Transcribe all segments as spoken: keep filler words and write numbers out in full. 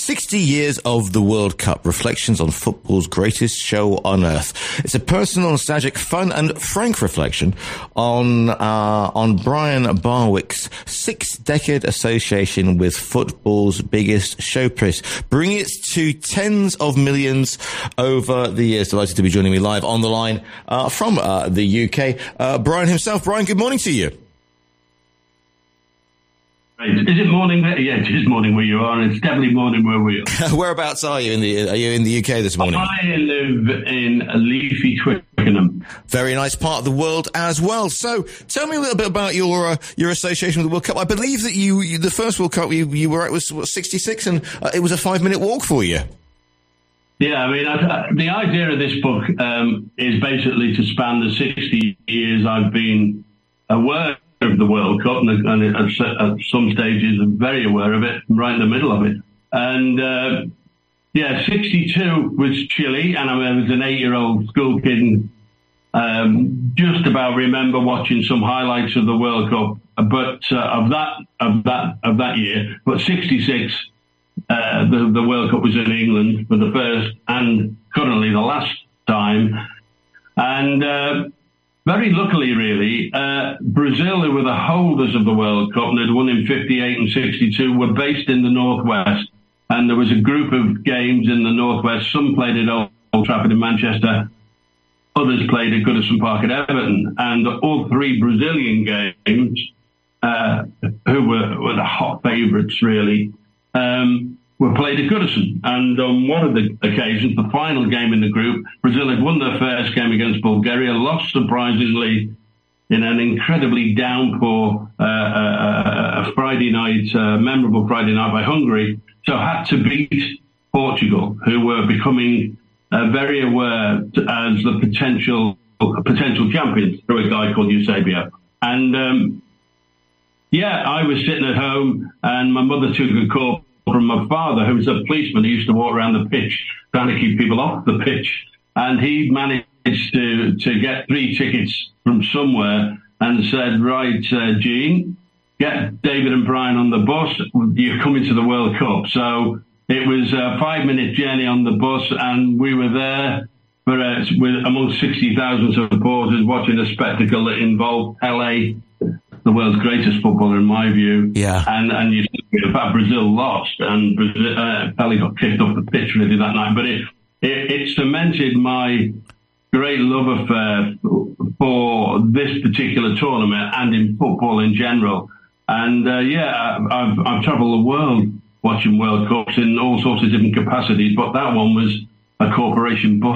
sixty years of the World Cup, reflections on football's greatest show on earth. It's a personal, nostalgic, fun and frank reflection on uh, on Brian Barwick's six-decade association with football's biggest showpiece, bringing it to tens of millions over the years. Delighted to be joining me live on the line uh, from uh, the U K. Uh, Brian himself. Brian, good morning to you. Is it morning there? Yeah, it is morning where you are, and it's definitely morning where we are. Whereabouts are you in the? Are you in the U K this morning? I live in leafy Twickenham. Very nice part of the world as well. So, tell me a little bit about your uh, your association with the World Cup. I believe that you, you the first World Cup you, you were at was what, sixty-six, and uh, it was a five minute walk for you. Yeah, I mean, I, the idea of this book um, is basically to span the sixty years I've been aware of the World Cup, and, and at, at some stages I'm very aware of it, right in the middle of it. And uh, yeah, sixty-two was Chile, and I was an eight-year-old school kid, and um, just about remember watching some highlights of the World Cup, but uh, of that of that of that year. But sixty-six, uh, the the World Cup was in England for the first and currently the last time, and. Uh, Very luckily, really, uh, Brazil, who were the holders of the World Cup and had won in fifty-eight and sixty-two, were based in the Northwest. And there was a group of games in the Northwest. Some played at Old Trafford in Manchester. Others played at Goodison Park at Everton. And all three Brazilian games, uh, who were, were the hot favourites, really, um, were played at Goodison. And on one of the occasions, the final game in the group, Brazil had won their first game against Bulgaria, lost surprisingly in an incredibly downpour uh, uh, a Friday night, uh, memorable Friday night by Hungary, so had to beat Portugal, who were becoming uh, very aware as the potential potential champions through a guy called Eusebio. And um, yeah, I was sitting at home, and my mother took a call from my father, who was a policeman who used to walk around the pitch trying to keep people off the pitch. And he managed to, to get three tickets from somewhere and said, right, uh, Gene, get David and Brian on the bus. You're coming to the World Cup. So it was a five-minute journey on the bus, and we were there for uh, with amongst sixty thousand supporters watching a spectacle that involved Pelé, the world's greatest footballer in my view. Yeah. And and you in fact Brazil lost, and Brazil, uh, Pelé got kicked off the pitch really that night. But it, it it cemented my great love affair for this particular tournament and in football in general. And uh, yeah, I've I've travelled the world watching World Cups in all sorts of different capacities, but that one was a corporation bus.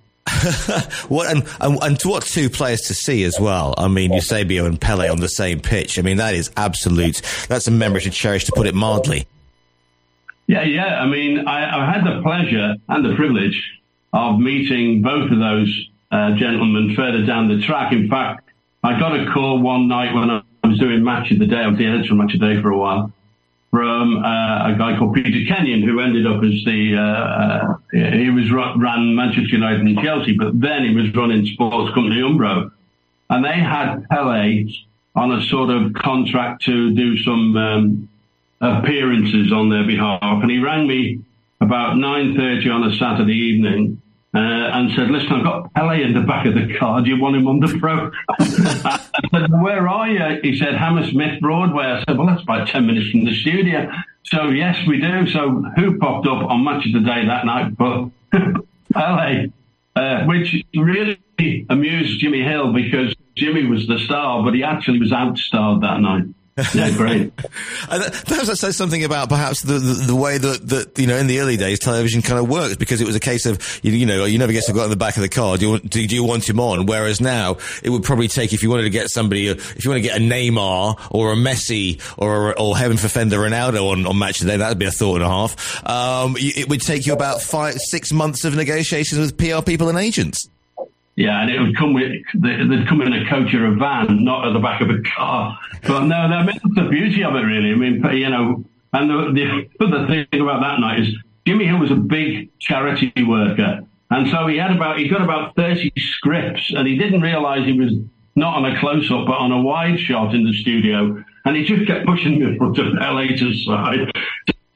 what and, and and what two players to see as well. I mean, Eusebio and Pelé on the same pitch. I mean, that is absolute. That's a memory to cherish, to put it mildly. Yeah, yeah. I mean, I, I had the pleasure and the privilege of meeting both of those uh, gentlemen further down the track. In fact, I got a call one night when I was doing Match of the Day. I was the editor of Match of the Day for a while, from uh, a guy called Peter Kenyon, who ended up as the, uh, uh, he was ran Manchester United and Chelsea, but then he was running sports company Umbro. And they had Pelé on a sort of contract to do some um, appearances on their behalf. And he rang me about nine thirty on a Saturday evening uh, and said, listen, I've got Pelé in the back of the car. Do you want him on the program? I said, where are you? He said, Hammersmith Broadway. I said, well, that's about ten minutes from the studio. So, yes, we do. So who popped up on Match of the Day that night? But Pelé, uh, which really amused Jimmy Hill, because Jimmy was the star, but he actually was outstarred that night. Yeah, great. And perhaps that says something about perhaps the, the, the way that, that, you know, in the early days, television kind of worked, because it was a case of, you, you know, you never get to go in the back of the car. Do you, want, do, do you want him on? Whereas now, it would probably take, if you wanted to get somebody, if you want to get a Neymar or a Messi or, a, or heaven forfend, Ronaldo on, on Match of the Day, that would be a thought and a half. Um, it would take you about five, six months of negotiations with P R people and agents. Yeah, and it would come with, they'd come in a coach or a van, not at the back of a car. But no, I mean, that's the beauty of it, really. I mean, you know, and the, the other thing about that night is Jimmy Hill was a big charity worker. And so he had about, he got about thirty scripts, and he didn't realise he was not on a close-up, but on a wide shot in the studio. And he just kept pushing me in front of L A's side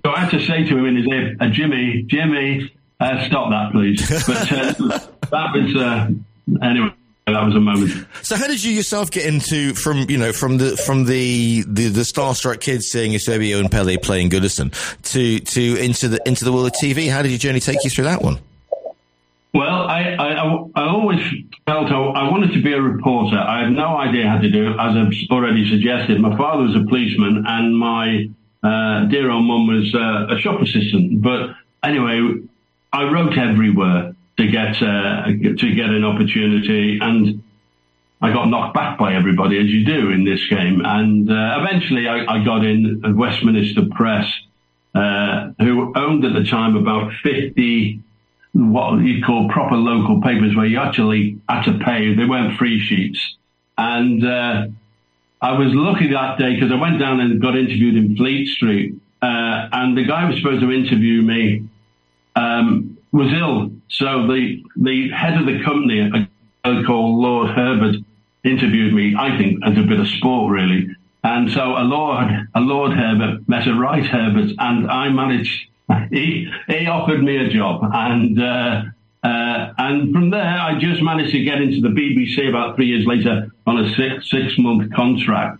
So I had to say to him in his ear, uh, Jimmy, Jimmy, uh, stop that, please. But uh, that was, uh, anyway, that was a moment. So how did you yourself get into, from, you know, from the from the, the, the starstruck kids seeing Eusebio and Pele playing Goodison to, to into the into the world of T V? How did your journey take you through that one? Well, I, I, I always felt I wanted to be a reporter. I had no idea how to do it. As I've already suggested, my father was a policeman and my uh, dear old mum was uh, a shop assistant. But anyway, I wrote everywhere to get uh, to get an opportunity, and I got knocked back by everybody, as you do in this game. And uh, eventually I, I got in at Westminster Press, uh, who owned at the time about fifty what you call proper local papers, where you actually had to pay. They weren't free sheets. And uh, I was lucky that day because I went down and got interviewed in Fleet Street. Uh, and the guy who was supposed to interview me um, was ill. So the, the head of the company, a guy called Lord Herbert, interviewed me, I think, as a bit of sport, really. And so a Lord, a Lord Herbert met a Right Herbert, and I managed... He he offered me a job, and uh, uh, and from there I just managed to get into the B B C about three years later on a six six month contract.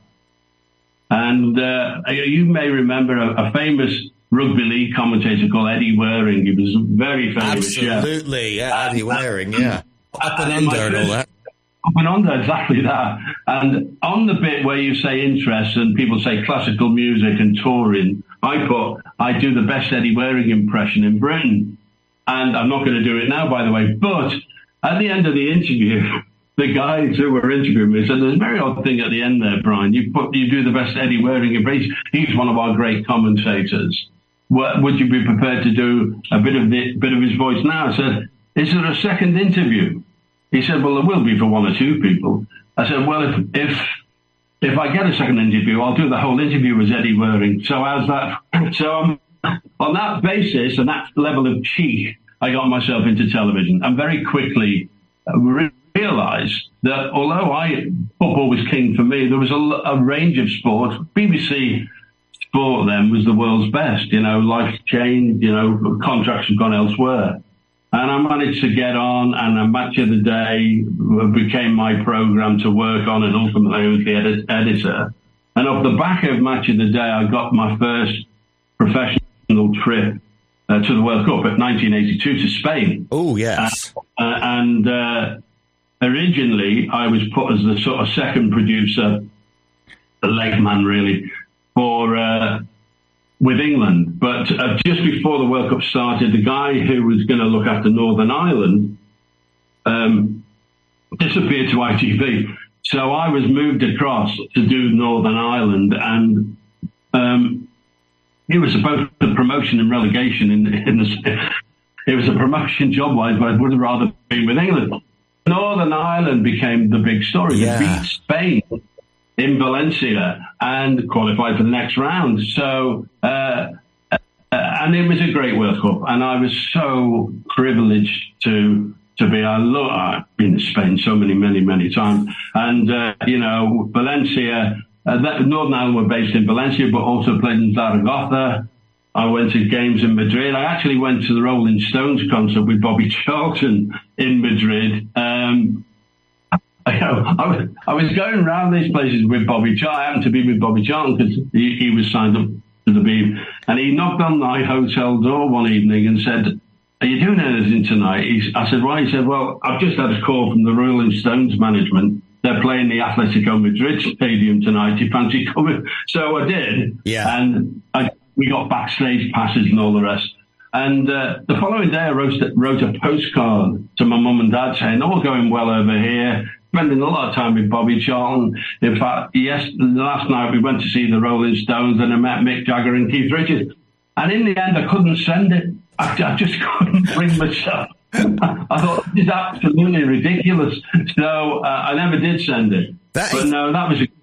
And uh, you may remember a, a famous rugby league commentator called Eddie Waring. He was very famous. Absolutely, yeah, yeah Eddie Waring, yeah, up and under and all that. Up and under, exactly that. And on the bit where you say interest and people say classical music and touring, I put, I do the best Eddie Waring impression in Britain. And I'm not going to do it now, by the way. But at the end of the interview, the guys who were interviewing me said, there's a very odd thing at the end there, Brian. You put, you do the best Eddie Waring impression. He's one of our great commentators. Would you be prepared to do a bit of the, bit of his voice now? I said, is there a second interview? He said, well, there will be for one or two people. I said, well, if if if I get a second interview, I'll do the whole interview as Eddie Waring. So how's that? So um, on that basis and that level of cheek, I got myself into television and very quickly re- realized that although I football was king for me, there was a, a range of sports. B B C Sport then was the world's best. You know, life changed, you know, contracts had gone elsewhere. And I managed to get on, and a Match of the Day became my program to work on, and ultimately I was the edit- editor. And off the back of Match of the Day, I got my first professional trip uh, to the World Cup at nineteen eighty-two to Spain. Oh, yes. Uh, uh, and uh, originally, I was put as the sort of second producer, the leg man, really, for... Uh, with England. But uh, just before the World Cup started, the guy who was going to look after Northern Ireland um, disappeared to I T V. So I was moved across to do Northern Ireland, and um, it was supposed to be promotion and relegation. In, in the, it was a promotion job-wise, but I would have rather been with England. Northern Ireland became the big story. Yeah. They beat Spain in Valencia and qualified for the next round. So, uh, uh, and it was a great World Cup, and I was so privileged to to be. I love. I've been to Spain so many, many, many times, and uh, you know, Valencia. Uh, that, Northern Ireland were based in Valencia, but also played in Zaragoza. I went to games in Madrid. I actually went to the Rolling Stones concert with Bobby Charlton in Madrid. Um, I, I, was, I was going around these places with Bobby Charlton. I happened to be with Bobby Charlton because he, he was signed up to the Beam. And he knocked on my hotel door one evening and said, are you doing anything tonight? He, I said, why? He said, well, I've just had a call from the Rolling Stones management. They're playing the Atletico Madrid stadium tonight. Do you fancy coming? So I did. Yeah. And I, we got backstage passes and all the rest. And uh, the following day, I wrote, wrote a postcard to my mum and dad saying, all going well over here. Spending a lot of time with Bobby Charlton. In fact, yes, last night we went to see the Rolling Stones and I met Mick Jagger and Keith Richards. And in the end, I couldn't send it. I, I just couldn't bring myself. I thought, this is absolutely ridiculous. So uh, I never did send it. That but is, no, that was a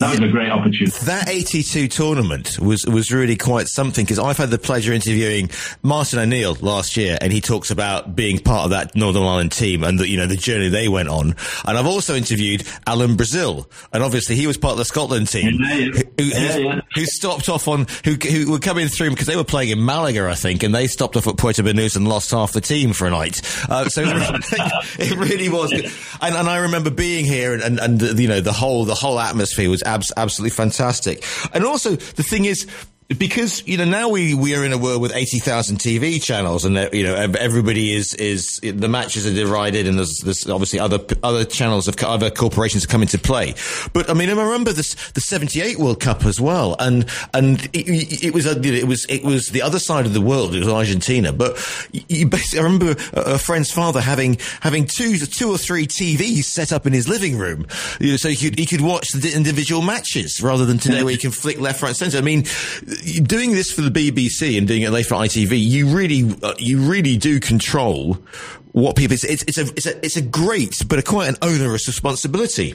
that was a great opportunity. That eighty-two tournament was was really quite something, because I've had the pleasure interviewing Martin O'Neill last year, and he talks about being part of that Northern Ireland team and the, you know, the journey they went on. And I've also interviewed Alan Brazil, and obviously he was part of the Scotland team, yeah, yeah. Who, yeah, who, yeah. who stopped off on who who were coming through because they were playing in Malaga, I think, and they stopped off at Puerto Banús and lost half the team for a night. Uh, so it really was, and, and I remember being here, and, and, and you know the whole the whole atmosphere was abs- absolutely fantastic. And also the thing is, because, you know, now we, we are in a world with eighty thousand T V channels, and, you know, everybody is, is, the matches are divided, and there's, there's obviously other, other channels of, other corporations have come into play. But, I mean, I remember this, the seventy-eight World Cup as well, and, and it, it was, it was, it was the other side of the world, it was Argentina, but you basically, I remember a, a friend's father having, having two, two or three T Vs set up in his living room, you know, so he could, he could watch the individual matches, rather than today where you can flick left, right, centre. I mean, doing this for the B B C and doing it later for I T V, you really, uh, you really do control what people. It's, it's, it's a, it's a, it's a great, but a quite an onerous responsibility.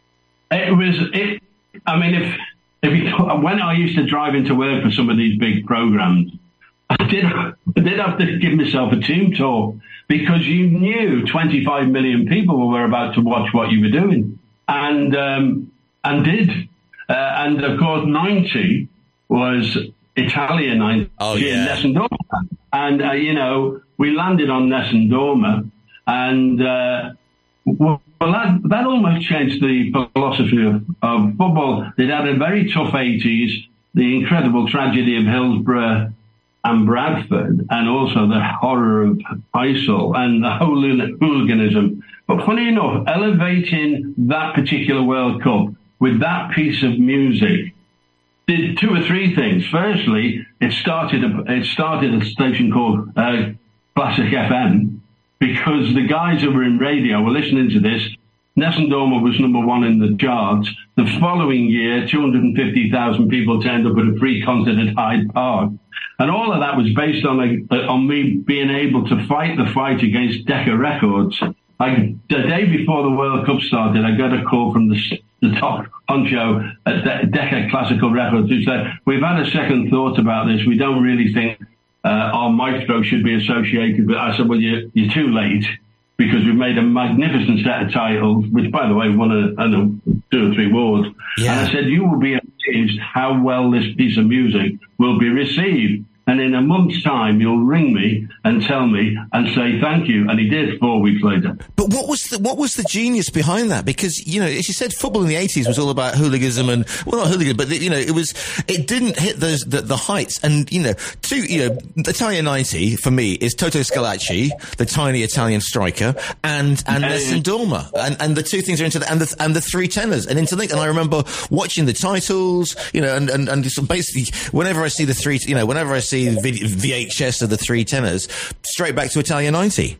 It was. It. I mean, if if you, when I used to drive into work for some of these big programs, I did, I did have to give myself a team tour, because you knew twenty-five million people were about to watch what you were doing, and um, and did, uh, and of course ninety was Italian ninety oh, yeah. Nessun Dorma. And, uh, you know, we landed on Nessun Dorma, and, uh, well, that, that almost changed the philosophy of, of football. They'd had a very tough eighties, the incredible tragedy of Hillsborough and Bradford, and also the horror of Heysel and the whole hooliganism. But funny enough, elevating that particular World Cup with that piece of music did two or three things. Firstly, it started a, it started a station called uh, Classic F M, because the guys who were in radio were listening to this. Nessun Dorma was number one in the charts. The following year, two hundred fifty thousand people turned up at a free concert at Hyde Park. And all of that was based on a, on me being able to fight the fight against Decca Records. I, the day before the World Cup started, I got a call from the, the top honcho at De- Decca Classical Records, who said, "We've had a second thought about this. We don't really think uh, our maestro should be associated with." I said, "Well, you're, you're too late, because we've made a magnificent set of titles," which, by the way, won a, I don't know, two or three awards. Yeah. And I said, "You will be amazed how well this piece of music will be received. And in a month's time, you'll ring me and tell me and say thank you." And he did four weeks later. But what was the, what was the genius behind that? Because, you know, as you said, football in the eighties was all about hooliganism and, well, not hooliganism, but, you know, it was, it didn't hit those, the, the heights. And, you know, two, you know, Italia ninety for me is Toto Schillaci, the tiny Italian striker, and, and Nessun Dorma. And, and the two things are into the, and the, and the three tenors and interlinked. And I remember watching the titles, you know, and, and, and basically whenever I see the three, you know, whenever I see V H S of the three tenors, straight back to Italia ninety.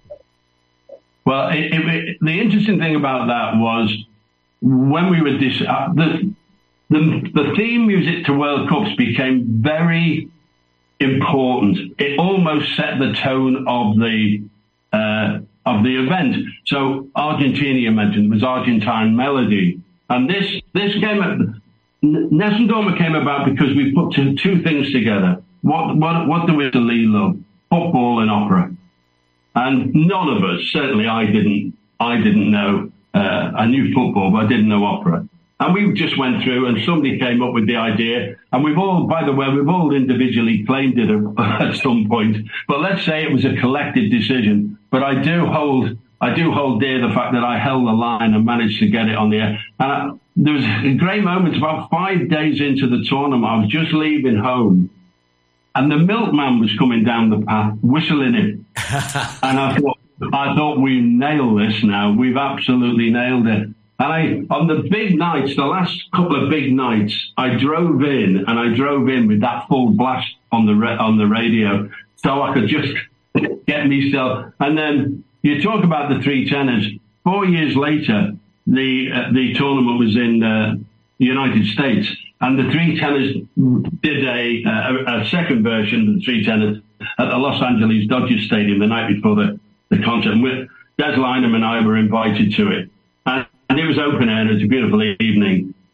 Well, it, it, it, the interesting thing about that was when we were dis- uh, the, the the theme music to World Cups became very important. It almost set the tone of the uh, of the event. So Argentina, you mentioned, was Argentine Melody, and this this came at Nessun Dorma came about because we put two, two things together. What what what do we really love? Football and opera. And none of us, certainly I didn't, I didn't know, uh, I knew football, but I didn't know opera. And we just went through and somebody came up with the idea. And we've all, by the way, we've all individually claimed it at some point. But let's say it was a collective decision. But I do hold, I do hold dear the fact that I held the line and managed to get it on the air. And I, there was a great moment about five days into the tournament. I was just leaving home. And the milkman was coming down the path, whistling it. And I thought, I thought we nailed this now. We've absolutely nailed it. And I, on the big nights, the last couple of big nights, I drove in, and I drove in with that full blast on the ra- on the radio, so I could just get myself. And then you talk about the three tenors. Four years later, the uh, the tournament was in uh, the United States. And the three tenors did a, a, a second version of the three tenors at the Los Angeles Dodgers Stadium the night before the, the concert. And with Des Lynam and I were invited to it. And, and it was open air, and it was a beautiful evening.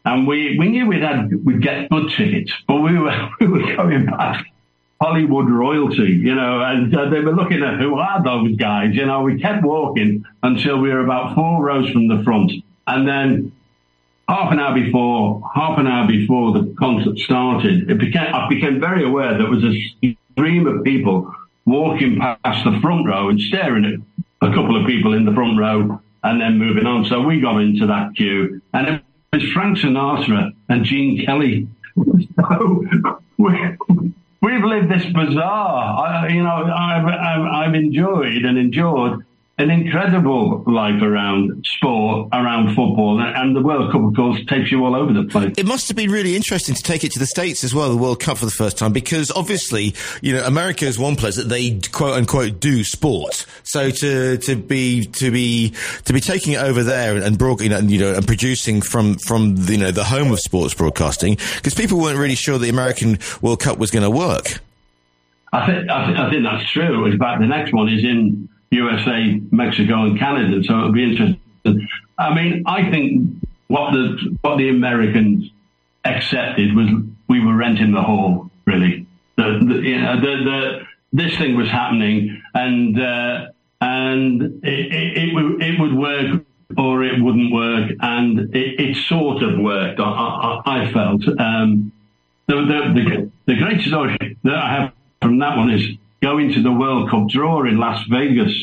and we, we knew we'd had we'd get good tickets, but we were we were going past Hollywood royalty, you know, and uh, they were looking at who are those guys. You know, we kept walking until we were about four rows from the front, and then half an hour before half an hour before the concert started, it became I became very aware there was a stream of people walking past the front row and staring at a couple of people in the front row and then moving on. So we got into that queue, and it was Frank Sinatra and Gene Kelly. So we, we've lived this bizarre, I, you know, I've, I've, I've enjoyed and endured an incredible life around sport, around football, and the World Cup, of course, takes you all over the place. It must have been really interesting to take it to the States as well, the World Cup for the first time, because obviously, you know, America is one place that they quote unquote do sport. So to to be to be to be taking it over there and broad, you know, and, you know, and producing from from the, you know, the home of sports broadcasting, because people weren't really sure the American World Cup was going to work. I think I, th- I think that's true. In fact, the next one is in U S A, Mexico, and Canada, so it'll be interesting. I mean, I think what the what the Americans accepted was we were renting the hall. Really, the, the, you know, the, the this thing was happening, and uh, and it, it, it would it would work or it wouldn't work, and it, it sort of worked. I, I, I felt um, the, the the the great story that I have from that one is going to the World Cup draw in Las Vegas.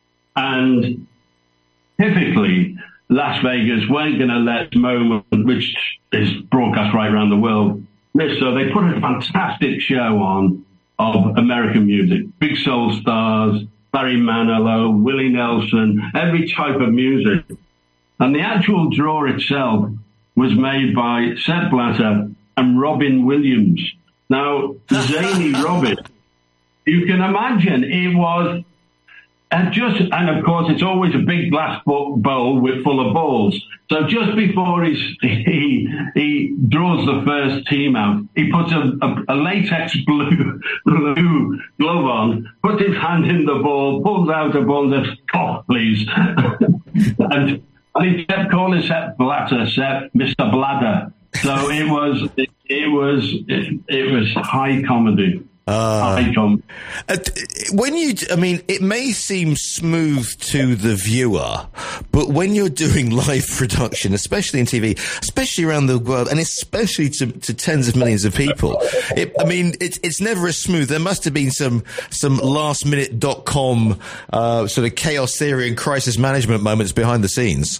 And typically, Las Vegas weren't going to let the moment, which is broadcast right around the world, miss. So they put a fantastic show on of American music. Big soul stars, Barry Manilow, Willie Nelson, every type of music. And the actual draw itself was made by Sepp Blatter and Robin Williams. Now, zany Robin, you can imagine it was uh, just, and of course, it's always a big glass bowl with full of balls. So just before he's, he he draws the first team out, he puts a, a, a latex blue, blue glove on, puts his hand in the ball, pulls out a ball, and says, "Cough, please." and, and he kept calling Sepp Blatter, Sepp, Mister Bladder. So it was, it, it was, it, it was high comedy. Uh, uh, when you, I mean, it may seem smooth to the viewer, but when you're doing live production, especially in T V, especially around the world, and especially to, to tens of millions of people, it, I mean, it's it's never as smooth. There must have been some some last minute dot com uh, sort of chaos theory and crisis management moments behind the scenes.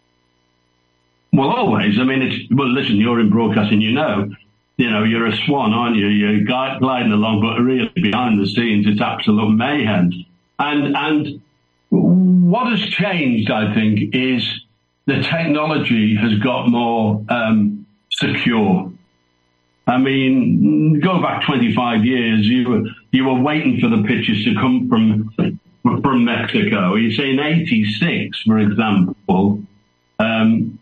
Well, always. I mean, it's well. Listen, you're in broadcasting, you know. You know, you're a swan, aren't you? You're gliding along, but really behind the scenes, it's absolute mayhem. And and what has changed, I think, is the technology has got more um, secure. I mean, go back twenty-five years, you were you were waiting for the pictures to come from from Mexico. You say in eighty-six, for example. Um,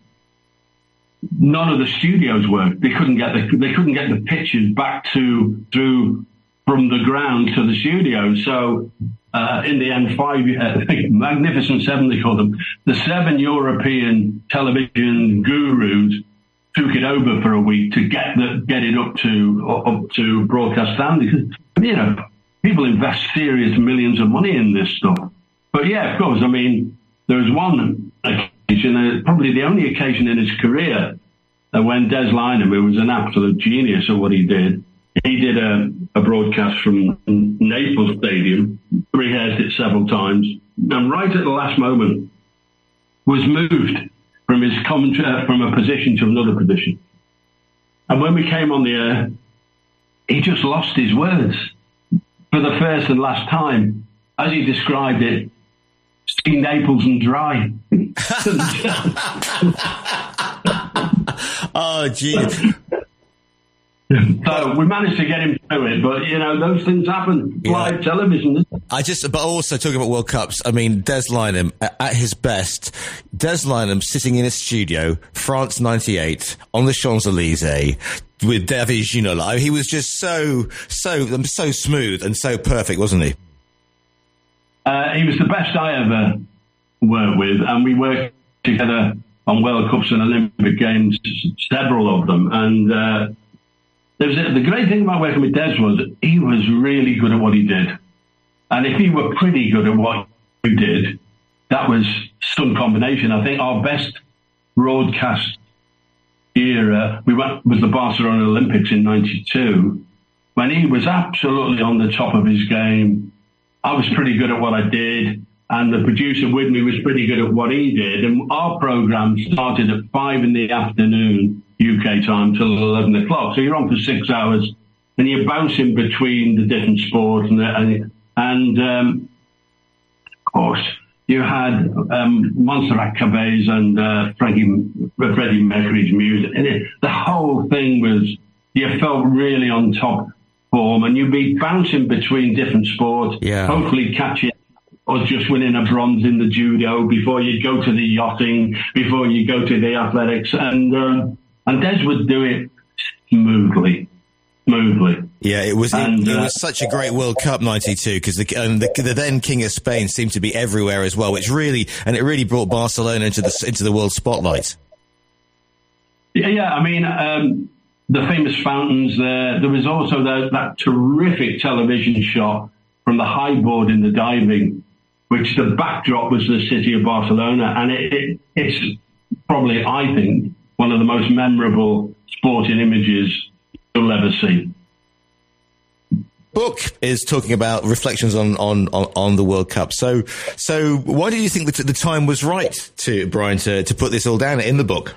None of the studios worked. They couldn't get the they couldn't get the pictures back to through from the ground to the studio. So uh, in the end, five uh, Magnificent Seven, they call them, the seven European television gurus took it over for a week to get the get it up to up to broadcast standards. You know, people invest serious millions of money in this stuff. But yeah, of course, I mean, there was one occasion, uh, probably the only occasion in his career, uh, when Des Lynam, who was an absolute genius at what he did, he did a, a broadcast from Naples Stadium, rehearsed it several times, and right at the last moment was moved from his commentary, uh, from a position to another position. And when we came on the air, he just lost his words for the first and last time. As he described it, see Naples and dry. Oh, gee. So we managed to get him through it, but, you know, those things happen. Yeah. Live television. I just, but also talking about World Cups, I mean, Des Lynam, at his best, Des Lynam sitting in a studio, France ninety-eight, on the Champs-Élysées, with David Ginola. He was just so, so, so smooth and so perfect, wasn't he? Uh, he was the best I ever worked with, and we worked together on World Cups and Olympic Games, several of them. And uh, there was a, the great thing about working with Des was he was really good at what he did. And if he were pretty good at what he did, that was some combination. I think our best broadcast era we went, was the Barcelona Olympics in ninety-two, when he was absolutely on the top of his game. I was pretty good at what I did, and the producer with me was pretty good at what he did. And our program started at five in the afternoon U K time till eleven o'clock. So you're on for six hours, and you're bouncing between the different sports, and and, and um, of course you had um, Montserrat Cabez and uh, Frankie, Freddie Mercury's music, and it, the whole thing was, you felt really on top form, and you'd be bouncing between different sports, yeah. hopefully catching or just winning a bronze in the judo before you go to the yachting, before you go to the athletics, and um, and Des would do it smoothly. Smoothly. Yeah, it was and, it, it uh, was such a great World Cup ninety-two, because the, um, the the then King of Spain seemed to be everywhere as well, which really and it really brought Barcelona into the into the world spotlight. Yeah, yeah. I mean, um, the famous fountains there. There was also the, that terrific television shot from the high board in the diving, which the backdrop was the city of Barcelona, and it, it, it's probably, I think, one of the most memorable sporting images you'll ever see. Book is talking about reflections on, on, on, on the World Cup. So, so why do you think that the time was right to Brian to, to put this all down in the book?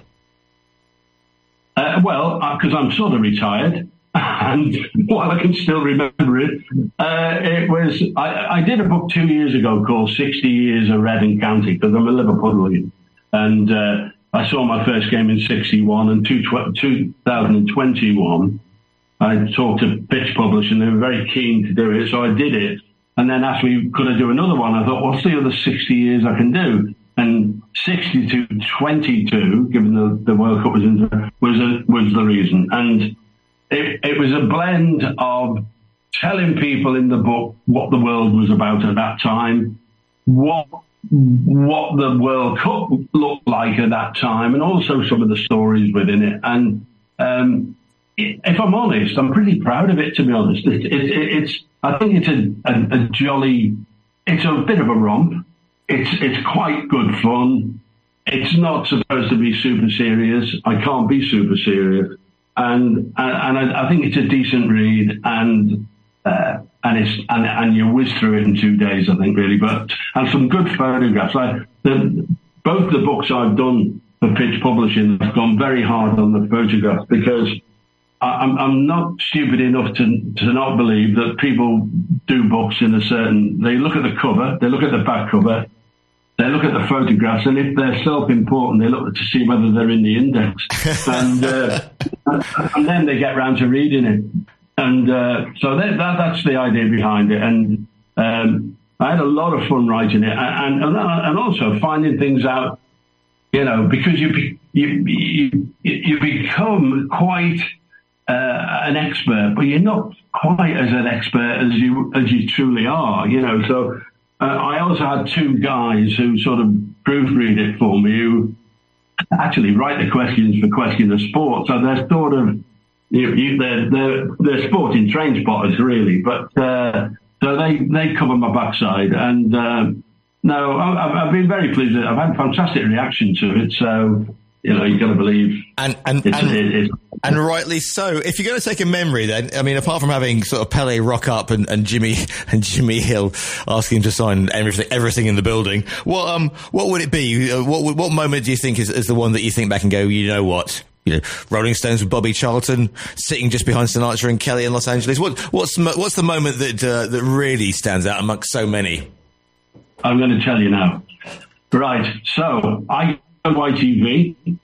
Uh, well, because uh, I'm sort of retired, and while I can still remember it, uh, it was I, I did a book two years ago called sixty Years of Reading County, because I'm a Liverpoolian, and uh, I saw my first game in sixty-one, and two thousand twenty-one. I talked to Pitch Publishing, they were very keen to do it, so I did it. And then asked me, could I do another one? I thought, what's the other sixty years I can do? And sixty-two twenty-two, given the, the World Cup was in, was a, was the reason. And it, it was a blend of telling people in the book what the world was about at that time, what what the World Cup looked like at that time, and also some of the stories within it. And um, if I'm honest, I'm pretty proud of it, to be honest. It, it, it, it's, I think it's a, a, a jolly, it's a bit of a romp. It's, it's quite good fun. It's not supposed to be super serious. I can't be super serious. And, and, and I, I think it's a decent read, and, uh, and it's, and, and you whiz through it in two days, I think, really. But, and some good photographs. I, the, both the books I've done for Pitch Publishing have gone very hard on the photographs, because I'm, I'm not stupid enough to, to not believe that people do books in a certain, they look at the cover, they look at the back cover, they look at the photographs, and if they're self-important, they look to see whether they're in the index. and, uh, and then they get round to reading it. And uh, so that, that, that's the idea behind it. And um, I had a lot of fun writing it, and, and, and also finding things out, you know, because you, you, you, you become quite Uh, an expert, but you're not quite as an expert as you as you truly are, you know. So uh, I also had two guys who sort of proofread it for me, who actually write the questions for Question of Sport. So they're sort of, you, you, they're, they're they're sporting train spotters, really. But uh, so they they cover my backside, and uh, no, I've, I've been very pleased. I've had fantastic reaction to it. So, you know, you got to believe, and and it's, and, it's, and rightly so. If you're going to take a memory, then I mean, apart from having sort of Pele rock up and, and Jimmy and Jimmy Hill asking him to sign everything everything in the building, what um what would it be? What what moment do you think is, is the one that you think back and go, you know what? You know, Rolling Stones with Bobby Charlton sitting just behind Sinatra and Kelly in Los Angeles. What what's what's the moment that uh, that really stands out amongst so many? I'm going to tell you now. Right, so I. Y T V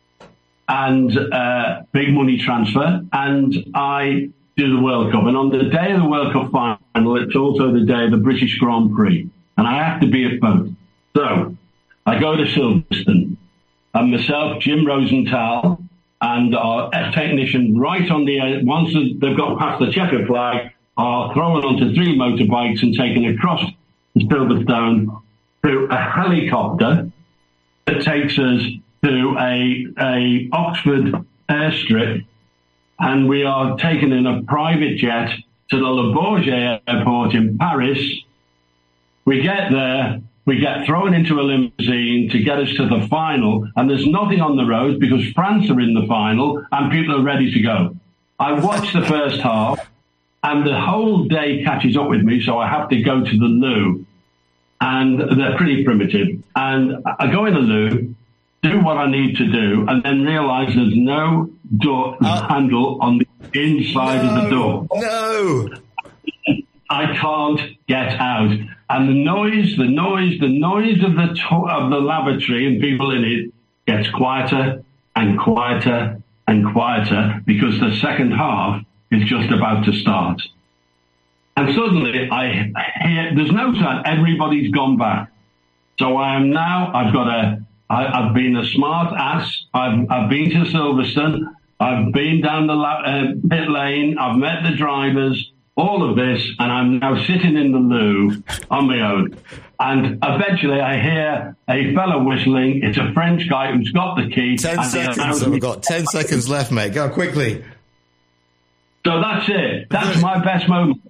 and uh, big money transfer, and I do the World Cup. And on the day of the World Cup final, it's also the day of the British Grand Prix, and I have to be at both. So I go to Silverstone, and myself, Jim Rosenthal, and our technician right on the end, once they've got past the checkered flag, are thrown onto three motorbikes and taken across Silverstone through a helicopter that takes us to a, a Oxford airstrip, and we are taken in a private jet to the Le Bourget airport in Paris. We get there, we get thrown into a limousine to get us to the final, and there's nothing on the road because France are in the final and people are ready to go. I watch the first half, and the whole day catches up with me, so I have to go to the loo. And they're pretty primitive. And I go in the loo, do what I need to do, and then realise there's no door uh, handle on the inside no, of the door. No! I can't get out. And the noise, the noise, the noise of the to- of the lavatory and people in it gets quieter and quieter and quieter because the second half is just about to start. And suddenly I hear, there's no sound, everybody's gone back. So I am now, I've got a, I, I've been a smart ass, I've, I've been to Silverstone, I've been down the la- uh, pit lane, I've met the drivers, all of this, and I'm now sitting in the loo on my own. And eventually I hear a fellow whistling. It's a French guy who's got the key. Ten seconds. So we've got ten seconds left, mate. Go quickly. So that's it. That's my best moment.